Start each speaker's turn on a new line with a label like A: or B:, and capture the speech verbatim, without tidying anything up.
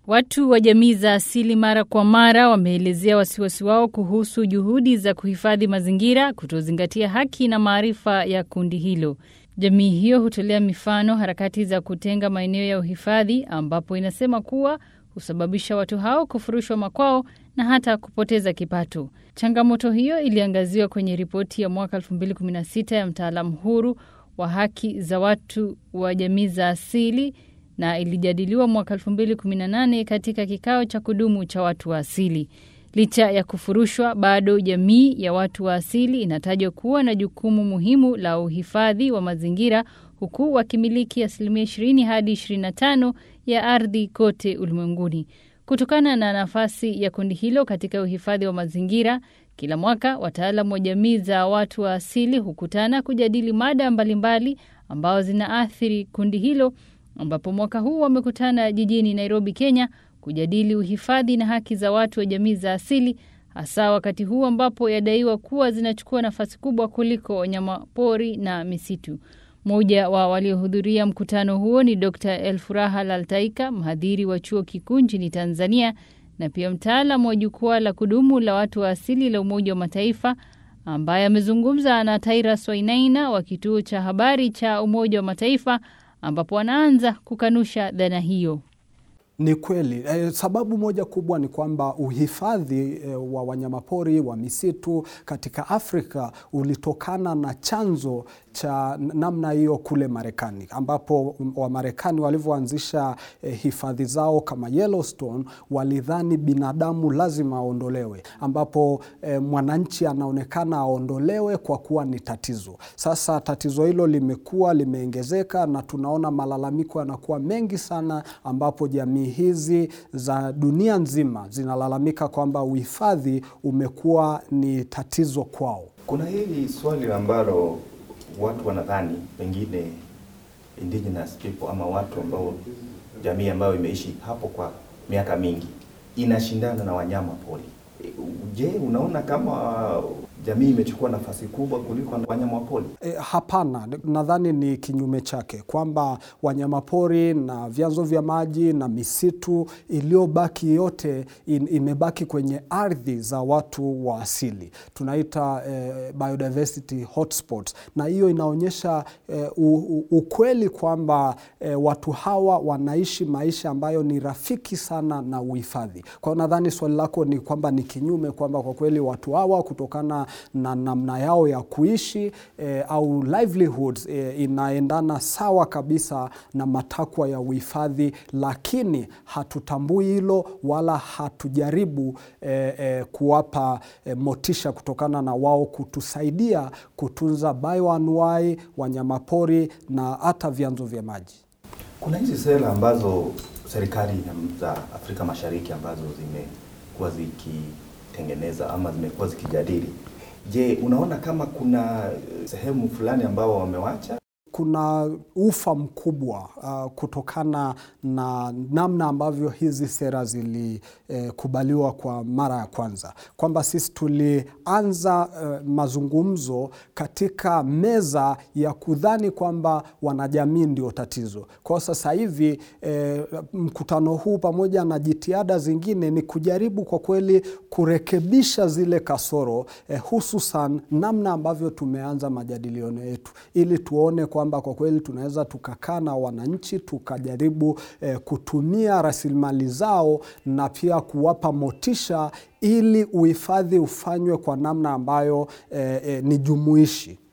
A: Watu wa jamii za asili mara kwa mara wameelezea wasiwasi wao kuhusu juhudi za kuhifadhi mazingira kutozingatia haki na maarifa ya kundi hilo. Jamii hiyo hutolea mifano harakati za kutenga maeneo ya uhifadhi ambapo inasema kuwa husababisha watu hao kufurushwa makwao na hata kupoteza kipato. Changamoto hiyo iliangaziwa kwenye ripoti ya mwaka elfu mbili kumi na sita ya mtaalamu huru wa haki za watu wa jamii za asili na ilijadiliwa mwaka elfu mbili kumi na nane katika kikao cha kudumu cha watu wa asili. Licha ya kufurushwa, bado jamii ya watu wa asili inatajwa kuwa na jukumu muhimu la uhifadhi wa mazingira, huku wakimiliki asilimia ishirini hadi ishirini na tano ya ardhi kote ulimwenguni. Kutokana na nafasi ya kundi hilo katika uhifadhi wa mazingira, kila mwaka wataalamu wa jamii za watu wa asili hukutana kujadili mada mbalimbali ambao zinaathiri kundi hilo, ambapo mwaka huu wamekutana jijini Nairobi, Kenya, kujadili uhifadhi na haki za watu wa jamii za asili, hasa wakati huu ambapo yadaiwa kuwa zinachukua nafasi kubwa kuliko wanyama pori na misitu. Mmoja wa waliohudhuria mkutano huo ni Dokta Elfuraha Laltaika, mhadhiri wa chuo kikuu nchini Tanzania na pia mtaalamu wa jukwaa la kudumu la watu wa asili la Umoja wa Mataifa, ambaye amezungumza na Taira Swainaina wa kituo cha habari cha Umoja wa Mataifa, ambapo wanaanza kukanusha dhana hiyo.
B: Ni kweli. Eh, sababu moja kubwa ni kwamba uhifadhi eh, wa wanyamapori wa misitu katika Afrika ulitokana na chanzo cha namna hiyo kule Marekani, ambapo wa Marekani walivyoanzisha eh, hifadhi zao kama Yellowstone, walidhani binadamu lazima aondolewe, ambapo eh, mwananchi anaonekana aondolewe kwa kuwa ni tatizo. Sasa tatizo hilo limekuwa limeongezeka na tunaona malalamiko yanakuwa mengi sana, ambapo jamii hizi za dunia nzima zinalalamika kwamba uhifadhi umekuwa ni tatizo kwao.
C: Kuna hili swali ambalo watu wanadhani pengine indigenous people ama watu ambao jamii ambayo imeishi hapo kwa miaka mingi inashindana na wanyama pori. Je, unaona kama jamii imechukua nafasi kubwa kuliko wanyama pori?
B: E, hapana, nadhani ni kinyume chake, kwamba wanyama pori na vyanzo vya maji na misitu iliyobaki yote in, imebaki kwenye ardhi za watu wa asili. Tunaita eh, biodiversity hotspots, na hiyo inaonyesha eh, u, u, ukweli kwamba eh, watu hawa wanaishi maisha ambayo ni rafiki sana na uhifadhi. Kwa nadhani swali lako ni kwamba ni kinyume, kwamba kwa kweli watu hawa kutokana na namna yao ya kuishi eh, au livelihoods eh, inaendana sawa kabisa na matakwa ya uhifadhi, lakini hatutambui hilo wala hatujaribu eh, eh, kuwapa eh, motisha kutokana na wao kutusaidia kutunza bioanuwai, wanyamapori na hata vyanzo vya maji.
C: Kuna hizi sera ambazo serikali za Afrika Mashariki ambazo zimekuwa zikitengeneza ama zimekuwa zikijadili. Je, unaona kama kuna sehemu fulani ambao wamewacha?
B: Kuna ufa mkubwa uh, kutokana na namna ambavyo hizi sera zilikubaliwa eh, kwa mara ya kwanza, kwamba sisi tulianza eh, mazungumzo katika meza ya kudhani kwamba wanajamii ndio tatizo. Kwa sasa hivi eh, mkutano huu pamoja na jitihada zingine ni kujaribu kwa kweli kurekebisha zile kasoro, eh, hususan namna ambavyo tumeanza majadiliano yetu, ili tuone kwamba kwa kweli tunaweza tukakaa na wananchi tukajaribu eh, kutumia rasilimali zao na pia kuwapa motisha ili uhifadhi ufanywe kwa namna ambayo eh, eh, ni jumuishi.